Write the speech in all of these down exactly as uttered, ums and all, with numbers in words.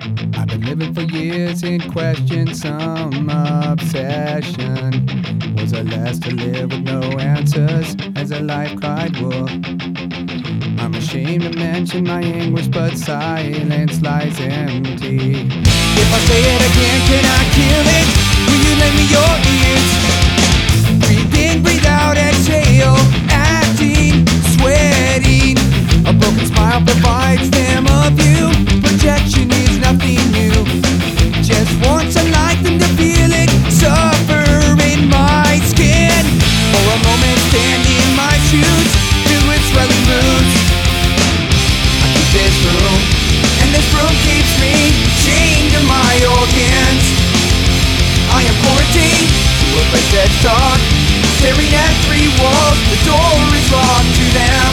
I've been living for years in question, some obsession. Was I last to live with no answers as a life cried wolf? I'm ashamed to mention my anguish, but silence lies empty. If I say it again, can I kill it? Will you lend me your ears? Breathe in, breathe out, exhale, acting, sweating. A broken smile provides them a view. Projection is nothing new. Just want to like them to feel it, suffer in my skin. For a moment, stand in my shoes, filled with swelling wounds. I keep this room, and this room keeps me chained to my organs. I am quarantined to a place that's dark, staring at three walls. The door is locked to them.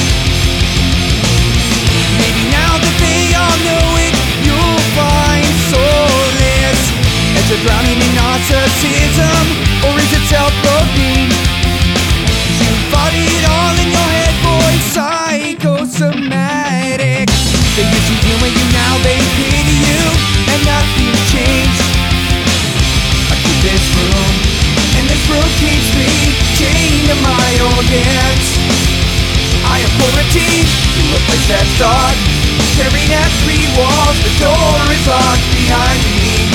Maybe now that they all know it, you'll find solace as you're drowning in narcissism, or is it self-loathing? You fought it all in your head, boy, psychosomatic. They used to deal with you, now they pity you, and nothing's changed. I keep this room, and this room keeps me chained to my organs. I am quarantined to a place that's dark, staring at three walls. The door is locked behind me.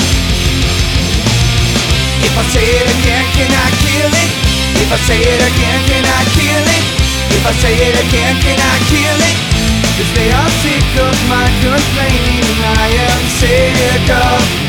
If I say it again, can I kill it? If I say it again, can I kill it? If I say it again, can I kill it? 'Cause they are sick of my complaining, and I am sick of